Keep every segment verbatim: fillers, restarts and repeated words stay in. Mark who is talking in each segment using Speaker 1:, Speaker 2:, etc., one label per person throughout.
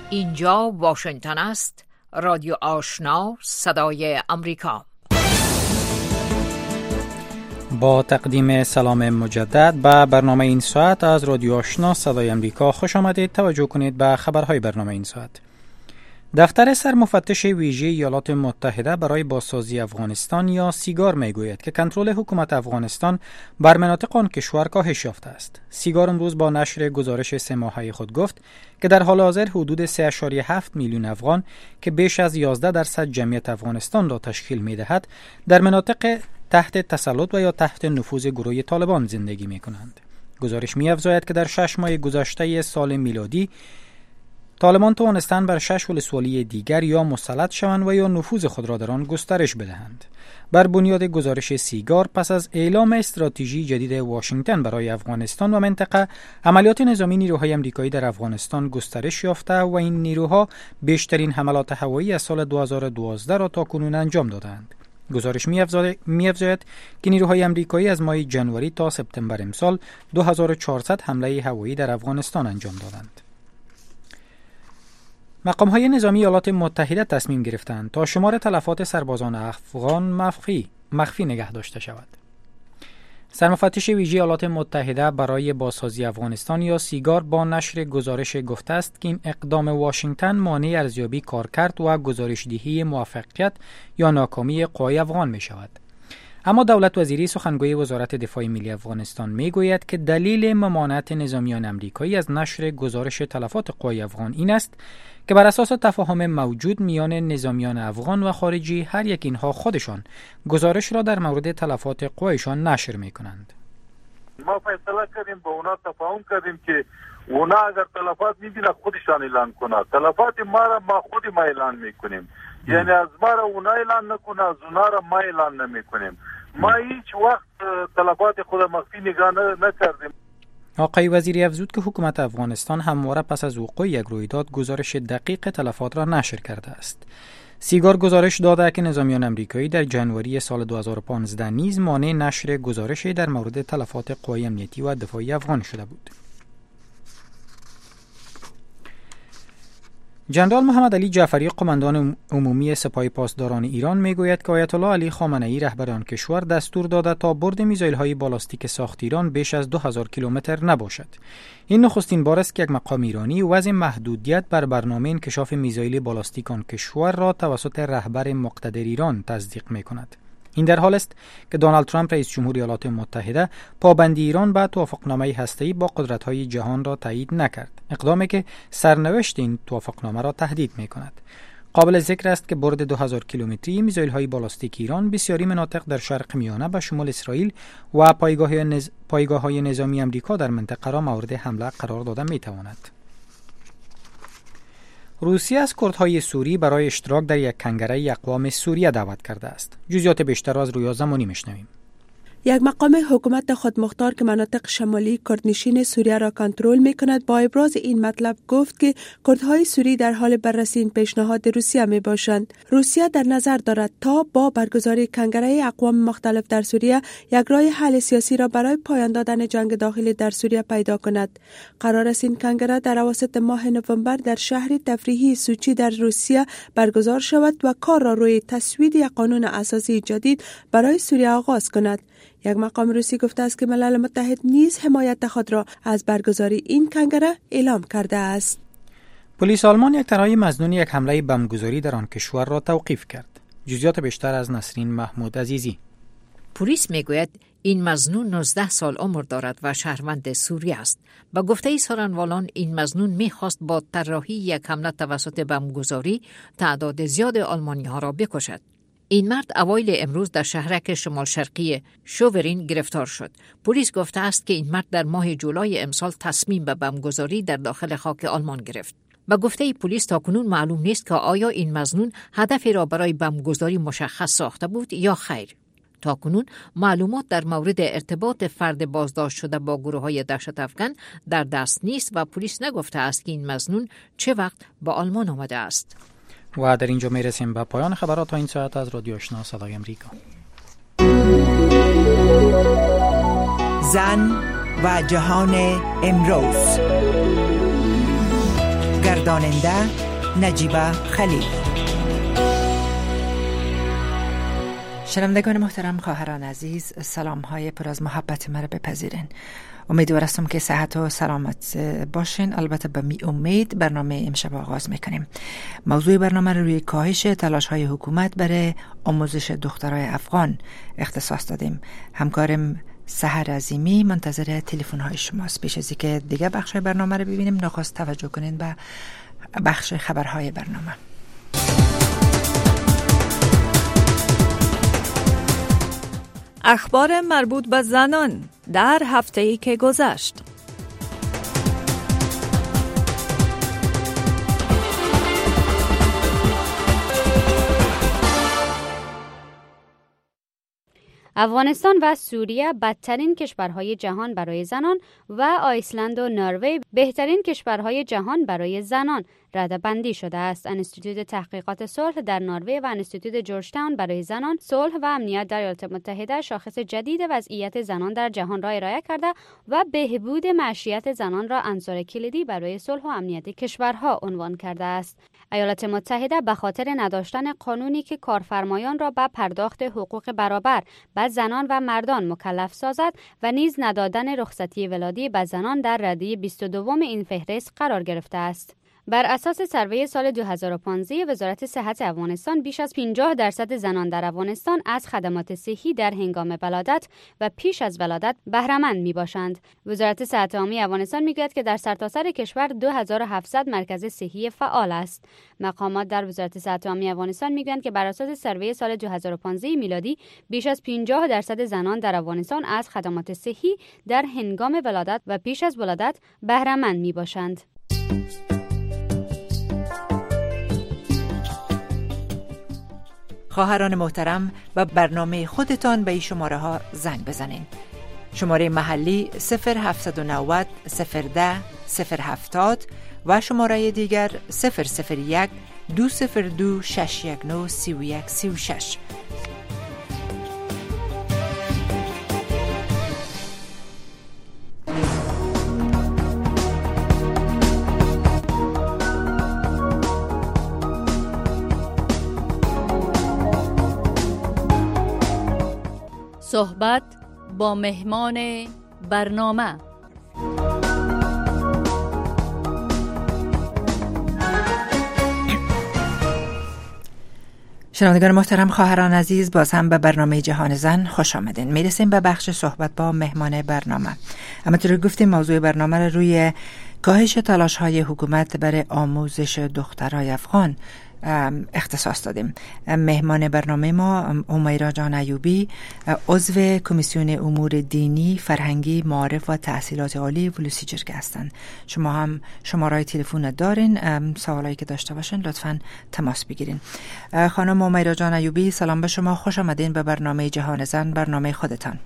Speaker 1: اینجا واشنگتن است، رادیو آشنا، صدای امریکا.
Speaker 2: با تقدیم سلام مجدد به برنامه این ساعت از رادیو آشنا صدای امریکا خوش آمدید. توجه کنید به خبرهای برنامه این ساعت. دفتر سرمفتش ویژه ایالات متحده برای بازسازی افغانستان یا سیگار میگوید که کنترل حکومت افغانستان بر مناطق آن کشور کاهش یافته است. سیگار امروز با نشر گزارش سه ماهه خود گفت که در حال حاضر حدود سه و هفت میلیون افغان که بیش از یازده درصد جمعیت افغانستان را تشکیل می‌دهد در مناطق تحت تسلط و یا تحت نفوذ گروه طالبان زندگی می‌کنند. گزارش می‌افزاید که در شش ماه گذشته سال میلادی طالبان توانستند بر شش ولسوالی دیگر یا مسلط شوند و یا نفوذ خود را در آن گسترش بدهند. بر بنیاد گزارش سیگار، پس از اعلام استراتژی جدید واشنگتن برای افغانستان و منطقه، عملیات نظامی نیروهای آمریکایی در افغانستان گسترش یافته و این نیروها بیشترین حملات هوایی از سال دو هزار و دوازده را تاکنون انجام دادند. گزارش می‌افزاید که نیروهای آمریکایی از ماه جنوری تا سپتامبر امسال دو هزار و چهارصد حمله هوایی در افغانستان انجام دادند. مقام‌های نظامی ایالات متحده تصمیم گرفتند تا شمار تلفات سربازان افغان مخفی مخفی نگه داشته شود. سرمفتش ویژه ایالات متحده برای بازسازی افغانستان یا سیگار با نشر گزارش گفته است که این اقدام واشنگتن مانع ارزیابی کارکرد و گزارش‌دهی موفقیت یا ناکامی قوای افغان می شود. اما دولت وزیری سخنگوی وزارت دفاع ملی افغانستان میگوید که دلیل ممانعت نظامیان آمریکایی از نشر گزارش تلفات قوای افغان این است که بر اساس تفاهم موجود میان نظامیان افغان و خارجی هر یک اینها خودشان گزارش را در مورد تلفات قوایشان نشر میکنند.
Speaker 3: ما فیصله کردیم با اونا تفاهم کردیم که اونا اگر تلفات میبینه خودشان اعلان کنه، تلفات ما را ما خودی ما اعلان میکنیم، یعنی از ما را اونا اعلان نکنه، از اونا را ما اعلان نمیکنیم. ما هیچ وقت تلفات خود مخفی نگاه نکردیم.
Speaker 2: آقای وزیری افزود که حکومت افغانستان همواره پس از وقوع یک رویداد گزارش دقیق تلفات را نشر کرده است. سیگار گزارش داده که نظامیان آمریکایی در جنوری سال دو هزار و پانزده نیز مانع نشر گزارشی در مورد تلفات قوای امنیتی و دفاعی افغان شده بود. جنرال محمد علی جعفری قماندان عمومی سپاه پاسداران ایران میگوید که آیت الله علی خامنه ای رهبر آن کشور دستور داده تا برد میزایل‌های بالاستیک ساخت ایران بیش از دو هزار کیلومتر نباشد. این نخستین بار است که یک مقام ایرانی وضع محدودیت بر برنامه انکشاف میزایل بالاستیک آن کشور را توسط رهبر مقتدر ایران تصدیق میکند. این در حال است که دونالد ترامپ رئیس جمهور ایالات متحده پابندی ایران به توافقنامه هسته‌ای با قدرت‌های جهان را تایید نکرد، اقدامی که سرنوشت این توافقنامه را تهدید می‌کند. قابل ذکر است که برد دو هزار کیلومتری میزایل‌های بالاستیک ایران بسیاری مناطق در شرق میانه به شمال اسرائیل و پایگاه‌های نز... پایگاه‌های نظامی آمریکا در منطقه را مورد حمله قرار داده می‌تواند. روسیه از کردهای سوری برای اشتراک در یک کنگره اقوام سوریه دعوت کرده است. جزئیات بیشتر را از رویا زمانی میشنویم.
Speaker 4: یک مقام حکومت خودمختار که مناطق شمالی کردنشین سوریه را کنترل می کند با ابراز این مطلب گفت که کردهای سوری در حال بررسی این پیشنهاد روسیه می باشند. روسیه در نظر دارد تا با برگزاری کنگره اقوام مختلف در سوریه یک راه حل سیاسی را برای پایان دادن جنگ داخلی در سوریه پیدا کند. قرار است این کنگره در اواسط ماه نوامبر در شهر تفریحی سوچی در روسیه برگزار شود و کار را روی تصویب یک قانون اساسی جدید برای سوریه آغاز کند. یک مقام روسی گفته است که ملل متحد نیز حمایت خود را از برگزاری این کنگره اعلام کرده است.
Speaker 2: پلیس آلمان یک طرحهای مظنون یک حمله بمبگذاری در آن کشور را توقیف کرد. جزئیات بیشتر از نسرین محمود عزیزی.
Speaker 1: پلیس میگوید این مظنون نوزده سال عمر دارد و شهروند سوریه است. با گفته سارنوالان این مظنون میخواست با طراحی یک حمله توسط بمبگذاری تعداد زیاد آلمانی ها را بکشد. این مرد اوایل امروز در شهرک شمال شرقی شوورین گرفتار شد. پلیس گفته است که این مرد در ماه جولای امسال تصمیم به بمبگذاری در داخل خاک آلمان گرفت. با گفته پلیس تاکنون معلوم نیست که آیا این مظنون هدفی را برای بمبگذاری مشخص ساخته بود یا خیر. تاکنون معلومات در مورد ارتباط فرد بازداشت شده با گروه‌های دهشت افکن در دست نیست و پلیس نگفته است که این مظنون چه وقت به آلمان آمده است.
Speaker 2: و در اینجا میرسیم به پایان خبرات این ساعت از رادیو آشنا صدای امریکا.
Speaker 5: زن و جهان امروز. گرداننده نجیبه خلیل. شنوندگان محترم، خواهران عزیز، سلام های پر از محبت مرا بپذیرین. امیدوار هستم که صحت و سلامت باشین. البته به می امید برنامه امشب آغاز میکنیم. موضوع برنامه روی کاهش تلاش های حکومت برای آموزش دخترای افغان اختصاص دادیم. همکارم سحر عظیمی منتظر تلفن های شماست. پیش از اینکه دیگه بخش برنامه رو ببینیم، نخواست توجه کنین به بخش خبرهای برنامه.
Speaker 6: اخبار مربوط به زنان در هفته‌ای که گذشت.
Speaker 7: افغانستان و سوریه بدترین کشورهای جهان برای زنان و آیسلند و نروژ بهترین کشورهای جهان برای زنان رده‌بندی شده است. انستیتوت تحقیقات صلح در نروژ و انستیتوت جورج تاون برای زنان، صلح و امنیت در ایالات متحده شاخص جدید وضعیت زنان در جهان را ارائه کرده و بهبود معیشت زنان را عنصر کلیدی برای صلح و امنیت کشورها عنوان کرده است. ایالات متحده به خاطر نداشتن قانونی که کارفرمایان را به پرداخت حقوق برابر به زنان و مردان مکلف سازد و نیز ندادن رخصتی ولادتی به زنان در رده بیست و دو این فهرست قرار گرفته است. بر اساس سروی سال دو هزار و پانزده وزارت صحت افغانستان، بیش از پنجاه درصد زنان در افغانستان از خدمات صحی در هنگام ولادت و پیش از ولادت بهره مند میباشند. وزارت صحت عامه افغانستان میگوید که در سرتاسر کشور دو هزار و هفتصد مرکز صحی فعال است. مقامات در وزارت صحت عامه افغانستان میگویند که بر اساس سروی سال دو هزار و پانزده میلادی، بیش از پنجاه درصد زنان در افغانستان از خدمات صحی در هنگام ولادت و پیش از ولادت بهره مند میباشند.
Speaker 5: خواهران محترم، به برنامه خودتان به این شماره ها زنگ بزنین. شماره محلی صفر هفتصد و نود صفر ده صفر هفتاد و شماره دیگر صفر صفر یک دو صفر دو شش یک نه سی و یک سی و شش.
Speaker 6: صحبت با مهمان برنامه.
Speaker 5: شنوندگان محترم، خواهران عزیز، باز هم به برنامه جهان زن خوش آمدین. میرسیم به بخش صحبت با مهمان برنامه. همونطور گفتیم موضوع برنامه رو روی کاهش تلاش های حکومت برای آموزش دخترای افغان اختصاص دادیم. مهمان برنامه ما امیرا جان ایوبی، عضو کمیسیون امور دینی، فرهنگی، معارف و تحصیلات عالی ولوسی جرگه هستند. شما هم شماره تلفن دارین، سوالایی که داشته باشین لطفاً تماس بگیرین. خانم امیرا جان ایوبی، سلام به شما، خوش آمدین به برنامه جهان زن، برنامه خودتان.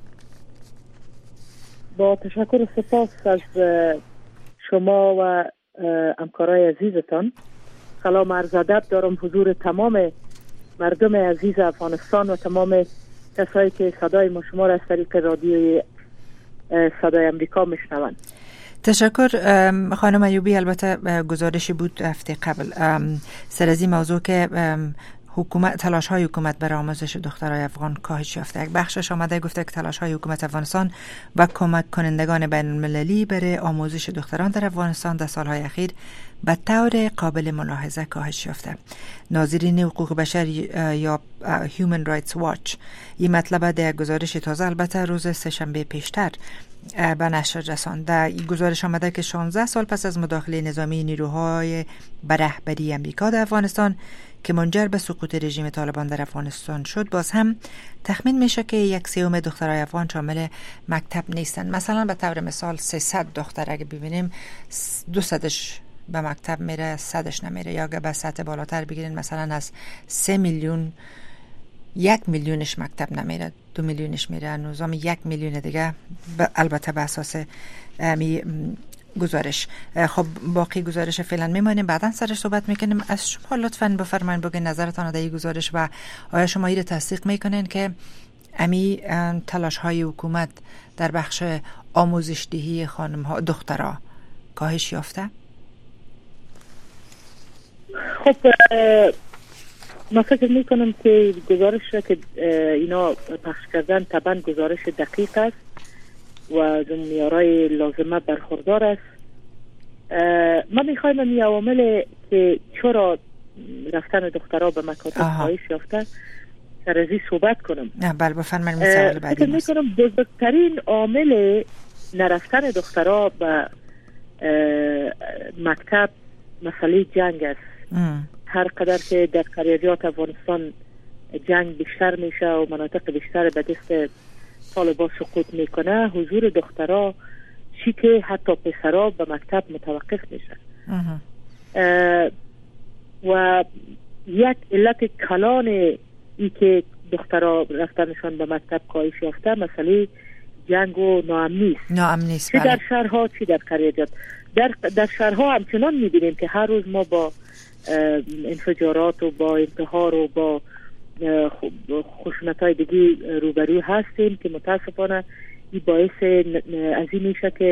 Speaker 8: با تشکر و سپاس از شما و همکارای عزیزتان. سلام عرض ادب دارم حضور تمام مردم عزیز افغانستان و تمام کسایی که صدای ما شما را از طریق رادیوی صدای امریکا میشنوند.
Speaker 5: تشکر خانم ایوبی. البته گزارشی بود هفته قبل سر از این موضوع که حکومت تلاش های حکومت برای آموزش دخترای افغان کاهش یافته. یک بخشش آمده گفته که تلاش های حکومت افغانستان و کمک کنندگان بین المللی برای آموزش دختران در افغانستان در سالهای اخیر به طور قابل ملاحظه کاهش یافته. ناظرین حقوق بشر یا Human Rights Watch این مطلب در گزارش تازه البته روز سه‌شنبه پیشتر به نشر رساند. در این گزارش آمده که شانزده سال پس از مداخله نظامی نیروهای به رهبری امریکا در افغانستان که منجر به سقوط رژیم طالبان در افغانستان شد، باز هم تخمین میشه که یک سوم دخترای افغان شامل مکتب نیستند. مثلا به طور مثال سیصد دختر اگه ببینیم دوصدش به مکتب میره، صدش نمیره. یا اگه به سطح بالاتر بگیرین مثلا از سه میلیون یک میلیونش مکتب نمیره، دو میلیونش میره نظام، یک میلیون دیگه البته به اساس می گزارش. خب باقی گزارش فعلا میمانیم، بعدا سرش صحبت میکنیم. از شما لطفاً بفرمایید بگین نظرتان در این گزارش و آیا شما این تصدیق میکنین که امی تلاش های حکومت در بخش آموزش دهی خانم ها دخترها کاهش یافته؟
Speaker 8: خب ما فکر می کنم که گزارش را که اینا پخش کردن طبعا گزارش دقیق است و از معیارهای لازمه برخوردار است. ما میخوایم این عوامل که چرا رفتن دخترها به مکاتب کاهش یافته سر از این صحبت کنم.
Speaker 5: نه بله بفرمایید. سوال بعدی
Speaker 8: فکر میکنم بزرگترین عامل نرفتن دخترها به مکتب مسئله جنگ است. ام. هر قدر که در قریات افغانستان جنگ بیشتر میشه و مناطق بیشتر به دست طالبان سقوط میکنه، حضور دخترها چی که حتی پسرها به مکتب متوقف میشه و یک علت کلان ای که دخترها رفتنشان به مکتب کاهش یافته مسئله جنگ و ناامنی است.
Speaker 5: ناامنی است
Speaker 8: چه در شهرها چه در قریات. در در شهرها همچنان میبینیم که هر روز ما با انفجارات و با انتحار و با خشونت‌های دیگه روبرو هستیم که متاسفانه این باعث از این میشه که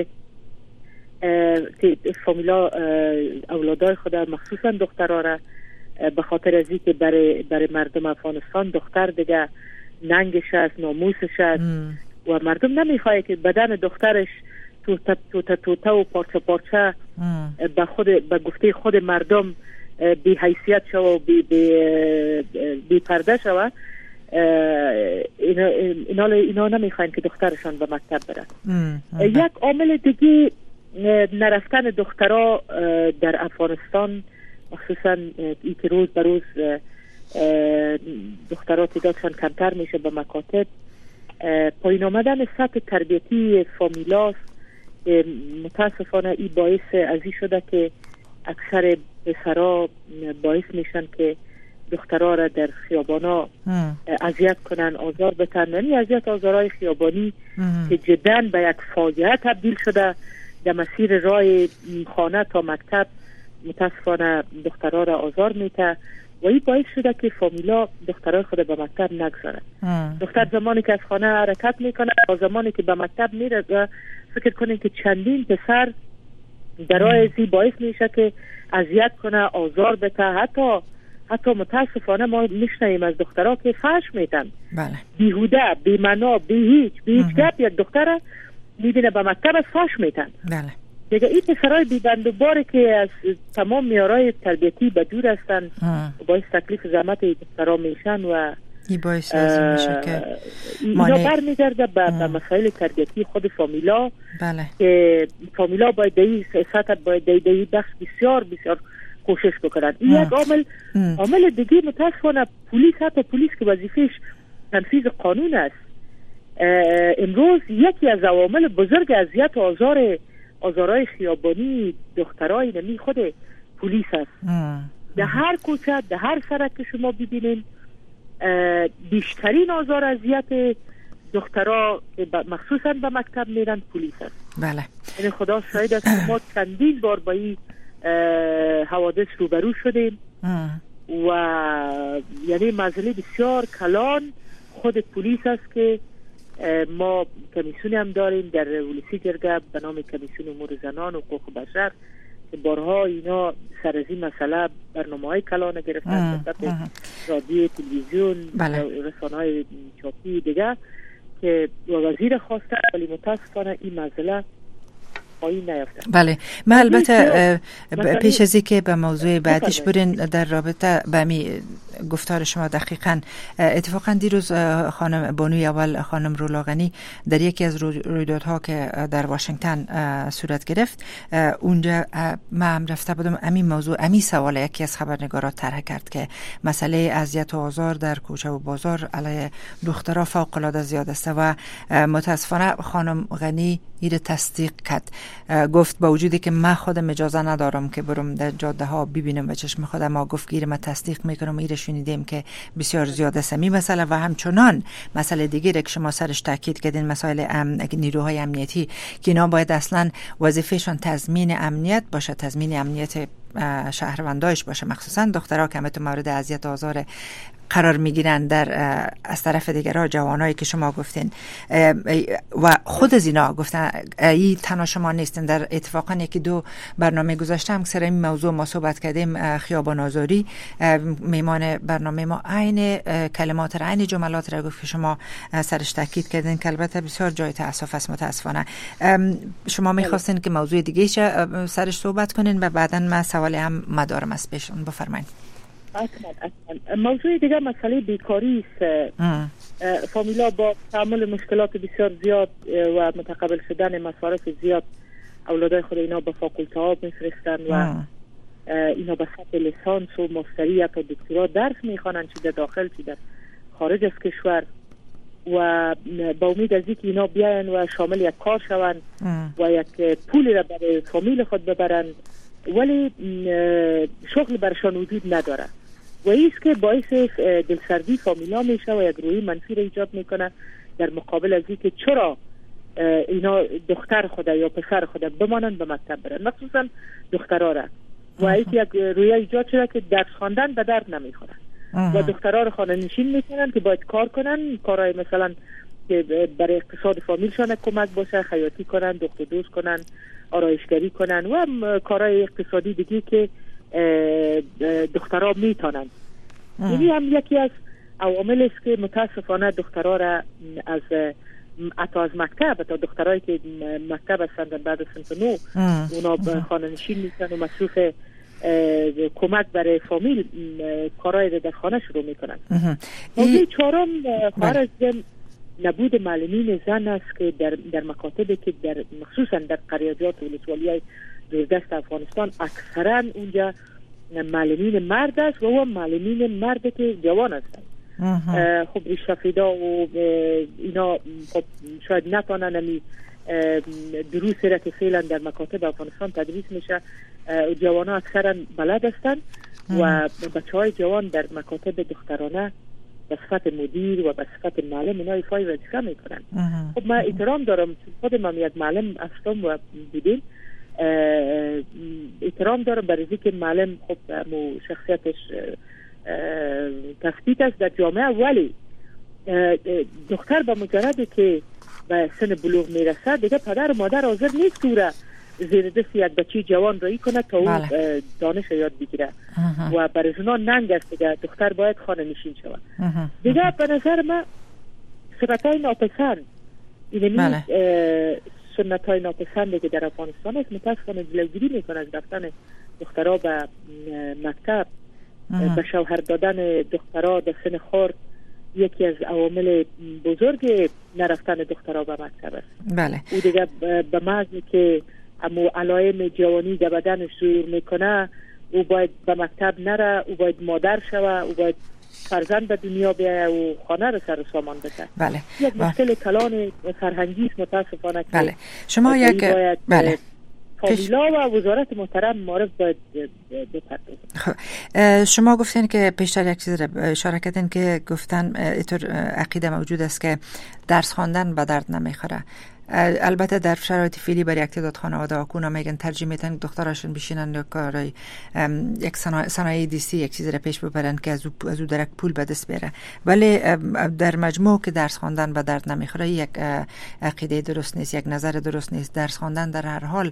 Speaker 8: فامیلا اولادای خود مخصوصا دخترها را به خاطر از این که برای برای مردم افغانستان دختر دیگه ننگش است، ناموسش است و مردم نمیخواد که بدن دخترش توتا توتا توتا و پارچه پارچه به خود به گفته خود مردم بی حیثیت شو و بی, بی, بی پرده شو. اینا, اینا, اینا نمیخواین که دخترشان به مکتب بره. یک عامل دیگه نرفتن دخترها در افغانستان مخصوصا ای که روز به روز دخترها تعدادشان کمتر میشه به مکاتب، پایین آمدن سطح تربیتی فامیلاست. متاسفانه این باعث از این شده که اکثر پسرها باعث میشن که دخترها را در خیابانا اذیت کنن، آزار بتن. یعنی اذیت آزارهای خیابانی که جدا به یک فاجعه تبدیل شده در مسیر راه خانه تا مکتب متاسفانه دخترها را آزار میته و این باعث شده که فامیلا دخترای خود به مکتب نگذارن. دختر زمانی که از خانه حرکت میکنه تا زمانی که به مکتب میره فکر کنین که چندین پسر در راه ازی باعث میشه که اذیت کنه، آزار بده. حتی حتی متاسفانه ما میشنیم از دخترها که فحش میتن.
Speaker 5: بله.
Speaker 8: بیهوده، بی معنا، بی هیچ بی هیچ گپ یک دختر میبینه به مکتب فحش میتن.
Speaker 5: بله.
Speaker 8: دیگه این پسرای بی بند و باره که از تمام معیارهای تربیتی به دور هستن باعث تکلیف زحمت دخترها میشن و
Speaker 5: این باعث لازم میشه که
Speaker 8: اینا برمیگرده به مسائل تربیتی خود فامیلا.
Speaker 5: بله.
Speaker 8: که فامیلا باید در این سطح باید در این بخش بسیار بسیار کوشش بکنن. این یک عامل. عامل دیگه متاسفانه پلیس، حتی پلیس که وظیفهش تنفیذ قانون است، امروز یکی از عوامل بزرگ اذیت و آزار آزارهای خیابانی دخترای نمی خود پلیس است. در هر کوچه، در هر سرک که شما ببینید بیشترین آزار اذیت دخترها که مخصوصا به مکتب میرن پلیس است.
Speaker 5: بله.
Speaker 8: یعنی خدا شاهد است که ما چندین بار با این حوادث روبرو شدیم و یعنی مسئله بسیار کلان خود پلیس است که ما کمیسیونی هم داریم در ولسی جرگه به نام کمیسیون امور زنان و حقوق بشر که بارها اینا سر از این مسئله برنامه‌های کلان گرفتن، رادیو، تلویزیون،
Speaker 5: بله.
Speaker 8: رسانه‌های چاپی دیگه که وزیر خواسته ولی متاسفانه این مسئله پایین نیافته.
Speaker 5: بله. من البته پیش از اینکه به موضوع بعدیش برین در رابطه به می گفتار شما دقیقاً اتفاقاً دیروز خانم بانوی اول خانم رولاغنی در یکی از رویدادها که در واشنگتن صورت گرفت اونجا من هم رفته بودم همین موضوع همین سوال یکی از خبرنگارا طرح کرد که مسئله اذیت و آزار در کوچه و بازار علیه دخترها فوق العاده زیاد است و متاسفانه خانم غنی این تصدیق کرد. گفت با وجودی که من خودم اجازه ندارم که برم در جاده ها ببینم و چشم خودم، ما گفت گیر من تصدیق میکنم ایره شنیدیم که بسیار زیاد است می مسئله و همچنان مسئله دیگه که شما سرش تاکید کردین مسائل ام... نیروهای امنیتی که اینا باید اصلا وظیفهشون تضمین امنیت باشه، تضمین امنیت شهروندایش باشه، مخصوصا دخترها که تو مورد اذیت و آزار قرار میگیرن در از طرف دیگرها، جوانایی که شما گفتین و خود از اینا گفتن ای تنها شما نیستن. در اتفاقا یکی دو برنامه گذاشتم که سر این موضوع ما صحبت کردیم، خیابان آزاری، میمان برنامه ما عین کلمات را عین جملات را گفت که شما سرش تاکید کردین که البته بسیار جای تاسف است متاسفانه. شما میخواستین که موضوع دیگه سرش صحبت کنین و بعداً ما سوال هم مدارم است بهشون بفرمایید.
Speaker 8: موضوع دیگه مسئله بیکاری است. فامیلا با تعامل مشکلات بسیار زیاد و متقبل شدن مصارف زیاد اولادای خود اینا به فاکولته ها میفرستن و اینا به سطح لیسانس و ماستری یا دکترا درس میخوانن، چه در داخل چه در خارج از کشور، و با امید از اینکه اینا بیاین و شامل یک کار شون و یک پولی را برای فامیل خود ببرن، ولی شغل برشان وجود نداره و ایست که باعث دلسردی فامیلا میشه و یک روی منفی را ایجاد میکنه در مقابل از اینکه چرا اینا دختر خود یا پسر خود بمانن به مکتب برن، مخصوصا دخترها را، و اینکه یک روی ایجاد شده که درس خواندن به درد نمیخوره و دخترها را خانه نشین میکنن که باید کار کنن، کارهای مثلا که برای اقتصاد فامیلشان کمک باشه، خیاطی کنن، دخت و دوز کنن، آرایشگری کنن و کارهای اقتصادی دیگه که دخترها میتونن. یعنی هم یکی از عوامل است که متاسفانه دخترها را از حتی از مکتب، تا دخترایی که مکتب هستند بعد از صنف نو اونا خانه نشین میکنن و مصروف کمک برای فامیل کارهای در خانه شروع میکنن. موضوع چهارم خارج نبود معلمین زن است که در در مکاتبی که در مخصوصا در قریاجات و ولسوالی‌های دوردست افغانستان اکثرا اونجا معلمین مرد است و او معلمین مرد که جوان هستند. خب ریشفیدا و اینا خب شاید نتونن امی دروسی را که فعلا در مکاتب افغانستان تدریس میشه جوان ها اکثرا بلد هستند و بچه های جوان در مکاتب دخترانه به صفت مدیر و به صفت معلم اینا ایفای وظیفه میکنن. خب من احترام دارم، خودم هم یک معلم هستم و بودیم، احترام دارم برای اینکه معلم خب شخصیتش تثبیت است در جامعه، ولی دختر به مجرد که به سن بلوغ میرسه دیگه پدر و مادر حاضر نیست او را زیر دست یک بچه جوان رایی کنه تا او دانش یاد بگیره و برای اونا ننگ است دیگه دختر باید خانه نشین شود. دیگه به نظر من سنت های ناپسند، اینمی سنت های ناپسند که در افغانستان است متاسفانه جلوگیری میکنه از رفتن دخترها به مکتب، به شوهر دادن دخترها در سن خرد یکی از عوامل بزرگ نرفتن دخترها به مکتب است.
Speaker 5: بله.
Speaker 8: او دیگه به محض که امو علائم جوانی در بدنش ظهور میکنه او باید به مکتب نره، او باید مادر شوه، او باید فرزند به دنیا بیایه و خانه رو سر سامان بده.
Speaker 5: بله.
Speaker 8: یک مشکل کلان فرهنگی است متاسفانه.
Speaker 5: بله. شما یک بله.
Speaker 8: فامیلا و وزارت محترم معرف باید
Speaker 5: بپردازن. شما گفتین که پیشتر یک چیز را اشاره کردین که گفتن اینطور عقیده موجود است که درس خواندن به درد نمیخوره. البته در شرایط فعلی برای یک تعداد خانواده ها کونا میگن ترجیح میدن دختراشون بشینن یا کارای یک صنایع دیسی یک چیز را پیش ببرن که از او از او درک پول به دست بیاره، ولی در مجموع که درس خواندن به درد نمیخوره یک عقیده درست نیست، یک نظر درست نیست. درس خواندن در هر حال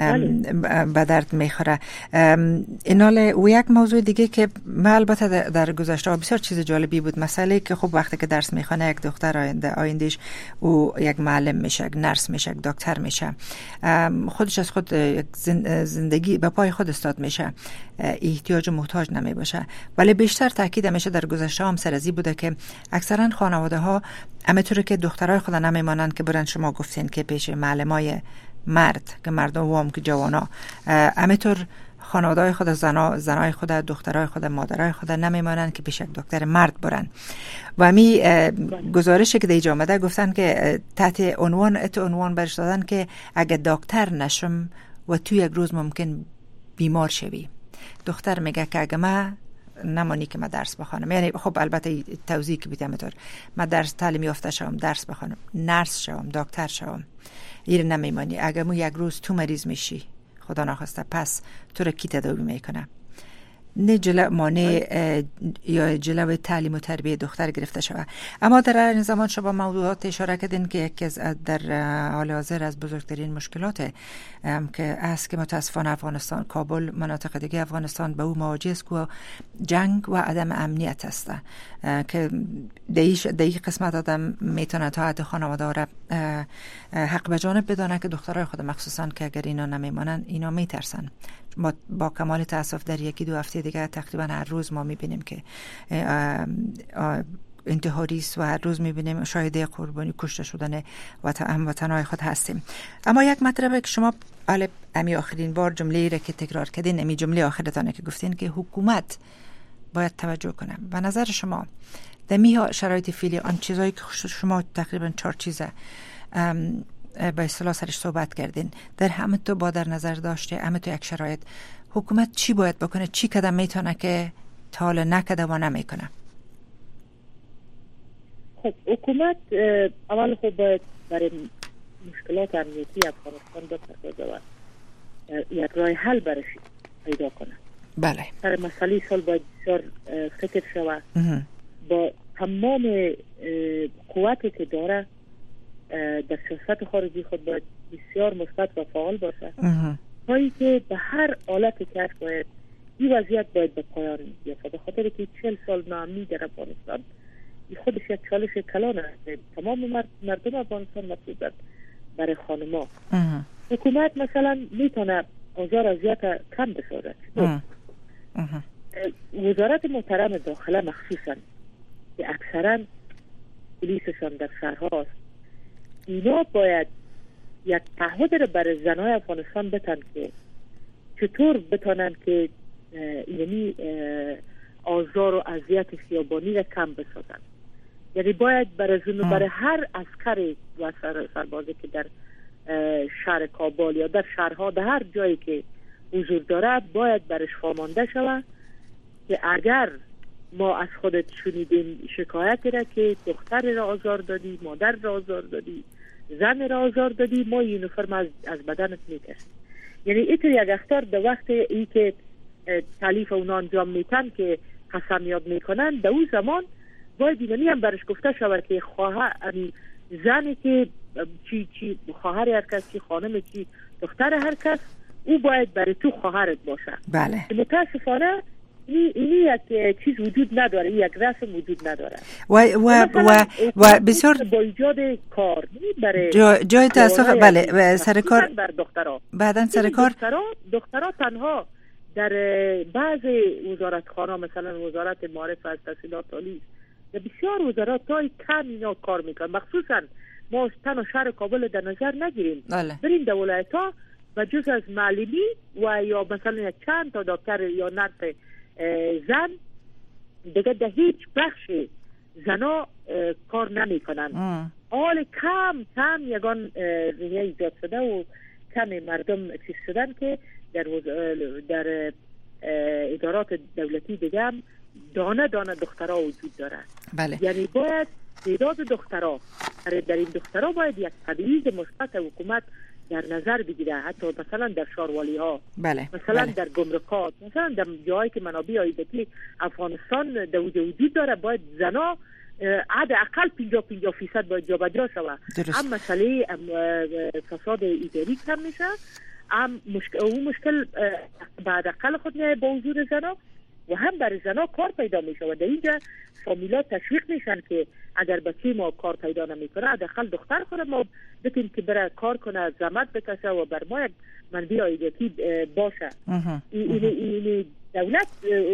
Speaker 5: به درد میخوره. اینال و یک موضوع دیگه که من البته در گذشته بسیار چیز جالبی بود، مسئله که خب وقتی که درس میخونه یک دختر آینده آیندهش او یک معلم میشه، نرس میشه، دکتر میشه، خودش از خود زندگی به پای خود استاد میشه، احتیاج و محتاج نمی باشه. ولی بیشتر تاکید میشه در گذشته هم سرازی بوده که اکثرا خانواده ها همینطوری که دخترای خود نمیمانن که برن شما گفتین که پیش معلمای مرد که مردم وام که جوانا، همینطور خانواده‌های خود، زنا زنای خود، دخترای خود، مادرای خود نمیمانن که پیش یک دکتر مرد برن. و می گزارشی که دیجا آمده گفتن که تحت عنوان ات عنوان برش دادن که اگه دکتر نشم و تو یک روز ممکن بیمار شوی. دختر میگه که اگه من نمانی که من درس بخوانم، یعنی خب البته توضیح که بیدم طور من درس تعلیم یافته شوم، درس بخوانم، نرس شوم، دکتر شوم، این نمیمانی. اگه مو یک روز تو مریض میشی خدا نخواسته پس تو را کی تداوی میکنه؟ نه جلو مانع یا جلو تعلیم و تربیه دختر گرفته شود. اما در این زمان شما موضوعات اشاره کردین که یکی از در حال حاضر از بزرگترین مشکلات که است که متاسفانه افغانستان، کابل، مناطق دیگه افغانستان به او مواجه است که جنگ و عدم امنیت است که دیش دیگه قسمت آدم میتونه تا حد خانواده را حق به جانب بدانه که دخترای خود مخصوصا که اگر اینا نمیمانن اینا میترسن. با, با کمال تاسف در یکی دو هفته دیگه تقریبا هر روز ما میبینیم که انتحاری است و هر روز میبینیم شاهد قربانی کشته شدن هموطنهای خود هستیم. اما یک مطلبه که شما حالا امی آخرین بار جمله ای را که تکرار کردین، امی جمله آخرتانه که گفتین که حکومت باید توجه کنه. و نظر شما در می شرایط فعلی آن چیزایی که شما تقریبا چهار چیزه به اصطلاح سرش صحبت کردین، در همه تو با در نظر داشته همه تو یک شرایط حکومت چی باید بکنه، چی قدم میتونه که تا حالا نکده و نمیکنه؟
Speaker 8: خب حکومت اول خب باید برای مشکلات امنیتی افغانستان بپردازه و یک راه حل برش پیدا کنه.
Speaker 5: بله.
Speaker 8: سر مسئله سال باید بسیار فکر شود با تمام قوتی که داره در سیاست خارجی خود باید بسیار مثبت و فعال باشه هایی که به هر حالتی که هست باید این وضعیت باید به پایان بیفته، به خاطر که چهل سال ناامنی در افغانستان خودش یک چالش کلان است. تمام مردم افغانستان مطلوب برای خانما. حکومت مثلا میتونه آزار اذیت کم بسازد. وزارت محترم داخله مخصوصا که اکثرا پلیسشان در شهرهاست، اینا باید یک تعهد رو برای زنای افغانستان بتن که چطور بتانن که یعنی آزار و اذیت خیابانی را کم بسازن. یعنی باید برای زن برای هر عسکری و سربازی که در شهر کابل یا در شهرها در هر جایی که حضور داره باید برش فرمانده شود که اگر ما از خودت شنیدیم شکایتی را که دختر را آزار دادی، مادر را آزار دادی، زن را آزار دادی، ما یونیفرم از, از بدنت میکشیم. یعنی ایتر یک اختار در وقت ای که تالیف اونا انجام میتن که قسم یاد میکنن، در اون زمان باید دیگنی هم برش گفته شود که خواهر زنی که چی چی خواهر هر کس، چی خانم، چی دختر هر کس، او باید برای تو خواهرت باشه.
Speaker 5: بله.
Speaker 8: متاسفانه این یک چیز وجود نداره، یک رسم وجود نداره.
Speaker 5: و و و, و بسیار
Speaker 8: با ایجاد کار برای
Speaker 5: جا جای تاسف بله سر کار
Speaker 8: بر دخترها.
Speaker 5: بعدن سر کار
Speaker 8: دخترها دخترها تنها در بعض وزارتخانه مثلا وزارت معارف از تحصیلات عالی و بسیار وزارات های کم اینا کار میکنن. مخصوصا ما تنها شهر کابل در نظر نگیریم، بریم در ولایت ها و جز از معلمی و یا مثلا چند تا دکتر یا نرس زن دیگه در هیچ بخش زنا کار نمی کنن. حال کم کم یگان ریه ایجاد شده و کم مردم چیز شدن که در, در ادارات دولتی دیگه هم دانه دانه دخترها وجود داره.
Speaker 5: بله.
Speaker 8: یعنی باید تعداد دخترها در این دخترها باید یک تبعیض مثبت حکومت در نظر بگیره، حتی مثلا در شاروالی ها،
Speaker 5: بله.
Speaker 8: مثلا
Speaker 5: بله.
Speaker 8: در گمرکات، مثلا در جایی که منابع عایداتی افغانستان در وجود داره باید زنا حداقل پنجاه پنجاه فیصد باید جابجا شود. هم مسئله فساد اداری کم میشه، هم مشکل اون مشکل بعد اقل خود میاد با حضور زنا و هم برای زنا کار پیدا میشه و در اینجا فامیلا تشویق میشن که اگر بچه ما کار پیدا نمیکنه حداقل دختر خود ما بتیم که بره کار کنه، زحمت بکشه و بر ما یک منبع عایداتی باشه. این این دولت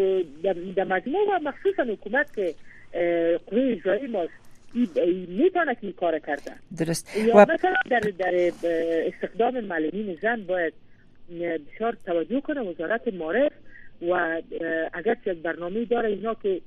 Speaker 8: در مجموع و مخصوصا حکومت که قوه اجرایی ماست میتونه که این کار کرده.
Speaker 5: درست.
Speaker 8: یا و... مثلا در در استخدام معلمین زن باید بسیار توجه کنه وزارت معارف و اگر یک برنامه داره اینا که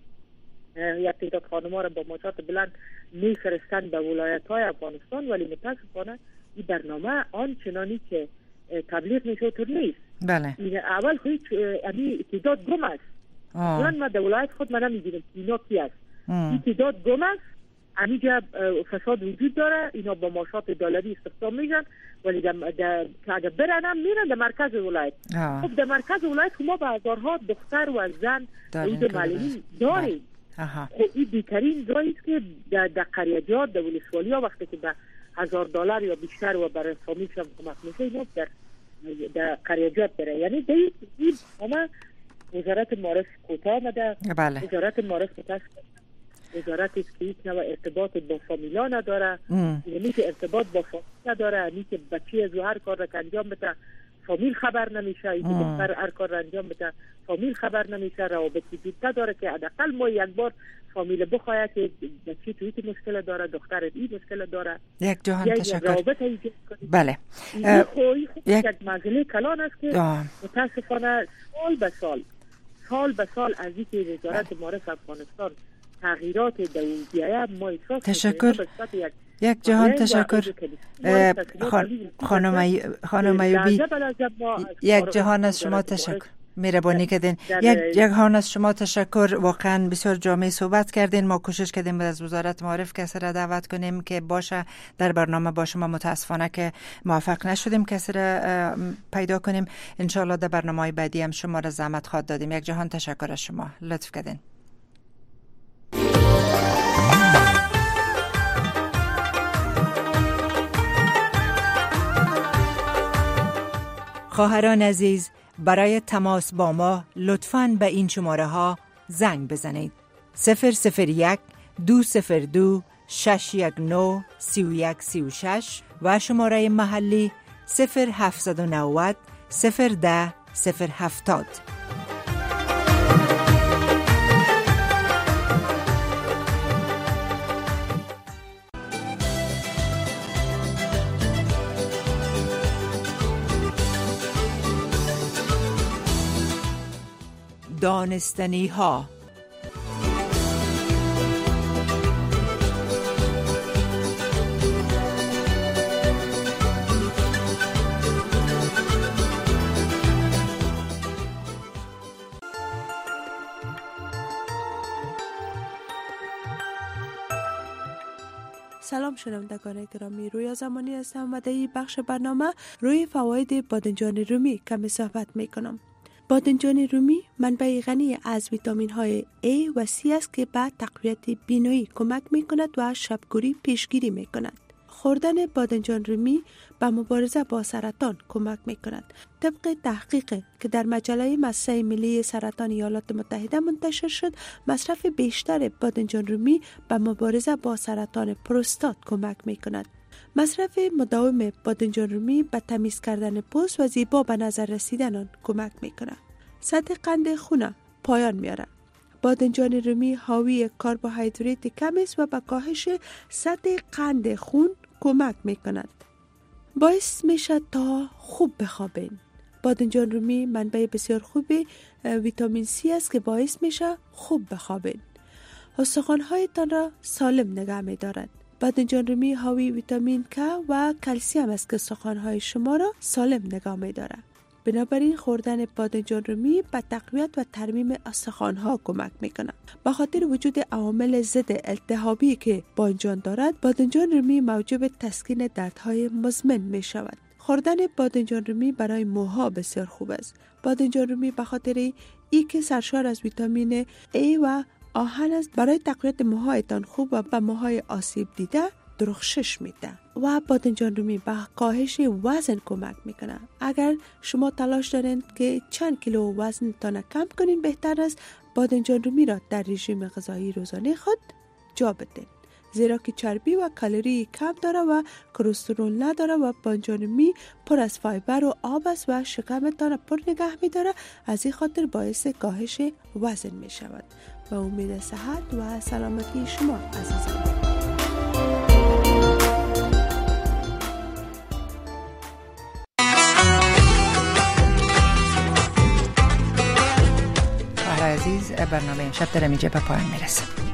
Speaker 8: یک تعداد خانم‌ها را با معاشات بلند میفرستن به ولایت‌های افغانستان، ولی متاسفانه این برنامه آنچنانی که تبلیغ میشه طور نیست.
Speaker 5: بله.
Speaker 8: این اول هیچ امی تعداد گم است. من ما در ولایت خود من نمی‌دونم اینا کی است. این تعداد گم است همینجا فساد وجود داره. اینا با معاشات دلاری استخدام میشن، ولی در که اگر برن هم میرن در مرکز ولایت. خب در مرکز ولایت ما به هزارها دختر و زن عید معلمین داریم. خب این بیترین جایی است که در قریجات در ولسوالی ها وقتی که به هزار دلار یا بیشتر و برای فامیلش هم کمک میشه، اینا در در قریجات بره. یعنی در این همه وزارت معارف کوتاه آمده.
Speaker 5: بله.
Speaker 8: وزارت معارف کوتاه وزارت است که هیچ نوع ارتباط با فامیلا نداره. یعنی که ارتباط با فامیل نداره، یعنی که بچه از هر کار را که انجام بده فامیل خبر نمیشه، این که دختر هر کار را انجام بده فامیل خبر نمیشه. روابط وجود نداره که حداقل ما یک بار فامیل بخواه که بچه توی این مشکل داره، دختر این مشکل داره.
Speaker 5: یک جهان تشکر. بله.
Speaker 8: این خوی یک مسئله کلان است که متاسفانه سال به سال سال به سال از این که وزارت معارف افغانستان تغییرات دویه ما احساس
Speaker 5: تشکر. یک جهان تشکر. خانم ایوبی یک جهان از شما تشکر. مهربانی کردین. یک جهان از شما تشکر. واقعا بسیار جامع صحبت کردین. ما کوشش کردیم از وزارت معارف کسی را دعوت کنیم که باشه در برنامه با شما. متاسفانه که موفق نشدیم کسی را پیدا کنیم. انشالله در برنامه بعدی هم شما را زحمت خواهد دادیم. یک جهان تشکر از شما. لطف کردین. خواهران عزیز، برای تماس با ما لطفاً به این شماره ها زنگ بزنید: صفر صفر یک دو صفر دو شش یک نه سی و یک سی و شش و شماره محلی صفر هفت نه صفر صفر ده صفر هفتاد. دانستنی ها.
Speaker 4: سلام شنوندگان گرامی، رویا زمانی هستم و در این بخش برنامه روی فواید بادنجان رومی کمی صحبت میکنم. بادنجان رومی منبع غنی از ویتامین های A و C است که به تقویت بینایی کمک می کند و شبگوری پیشگیری می کند. خوردن بادنجان رومی به مبارزه با سرطان کمک می کند. طبق تحقیق که در مجله مؤسسه ملی سرطان ایالات متحده منتشر شد، مصرف بیشتر بادنجان رومی به مبارزه با سرطان پروستات کمک می کند. مصرف مداوم بادنجان رومی به تمیز کردن پوست و زیبا به نظر رسیدن آن کمک میکنه. سطح قند خون پایان میاره. بادنجان رومی حاوی کربوهیدرات کم است و به کاهش سطح قند خون کمک میکند. باعث میشه تا خوب بخوابین. بادنجان رومی منبع بسیار خوب ویتامین C است که باعث میشه خوب بخوابین. استخوان‌هایتان را سالم نگه می‌دارد. بادنجان رومی حاوی ویتامین K و کلسیم است که استخوان‌های شما را سالم نگه می‌دارد. بنابراین خوردن بادنجان رومی به تقویت و ترمیم استخوان‌ها کمک می‌کند. به خاطر وجود عوامل ضد التهابی که بادنجان دارد، بادنجان رومی موجب تسکین دردهای مزمن می‌شود. خوردن بادنجان رومی برای موها بسیار خوب است. بادنجان رومی به خاطر ای که سرشار از ویتامین A و آهن است، برای تقویت موهایتان خوب و به موهای آسیب دیده درخشش میده. و بادنجان رومی به کاهش وزن کمک میکنه. اگر شما تلاش دارین که چند کیلو وزنتان کم کنین، بهتر است بادنجان رومی را در رژیم غذایی روزانه خود جا بدین، زیرا که چربی و کالری کم داره و کلسترول نداره و بادنجان رومی پر از فایبر و آب است و شکمتان پر نگه میداره. از این خاطر باعث کاهش وزن میشود. و امید صحت و سلامتی شما عزیزان.
Speaker 5: عزیز، برنامه امشب در اینجا به پایان میرسه.